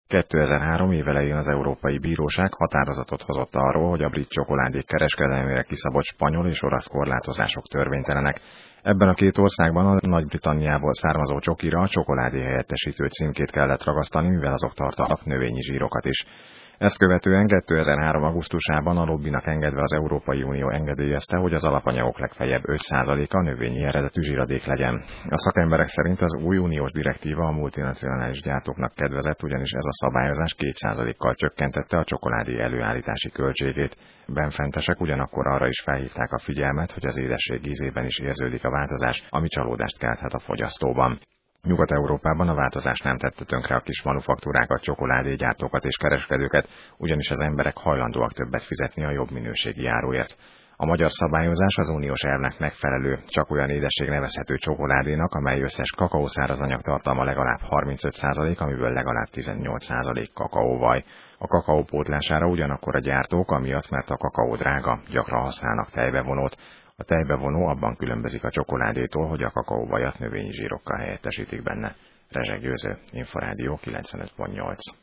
2003 év elején az Európai Bíróság határozatot hozott arról, hogy a brit csokoládék kereskedelmére kiszabott spanyol és olasz korlátozások törvénytelenek. Ebben a két országban a Nagy-Britanniából származó csokira a csokoládé helyettesítő címkét kellett ragasztani, mivel azok tartalmaznak növényi zsírokat is. Ezt követően 2003. augusztusában a lobbinak engedve az Európai Unió engedélyezte, hogy az alapanyagok legfeljebb 5%-a növényi eredetű zsíradék legyen. A szakemberek szerint az új uniós direktíva a multinacionális gyártóknak kedvezett, ugyanis ez a szabályozás 2%-kal csökkentette a csokoládé előállítási költségét. Benfentesek ugyanakkor arra is felhívták a figyelmet, hogy az édesség ízében is érződik a változás, ami csalódást kelthet a fogyasztóban. Nyugat-Európában a változás nem tette tönkre a kis manufaktúrákat, csokoládégyártókat és kereskedőket, ugyanis az emberek hajlandóak többet fizetni a jobb minőségi áruért. A magyar szabályozás az uniós elvnek megfelelő, csak olyan édesség nevezhető csokoládénak, amely összes kakaószárazanyag tartalma legalább 35%, amiből legalább 18% kakaóvaj. A kakaó pótlására ugyanakkor a gyártók, amiatt, mert a kakaó drága, gyakran használnak tejbevonót. A tejbevonó abban különbözik a csokoládétól, hogy a kakaóvajat növényi zsírokkal helyettesítik benne. Rezseg Győző, Inforádió 95.8.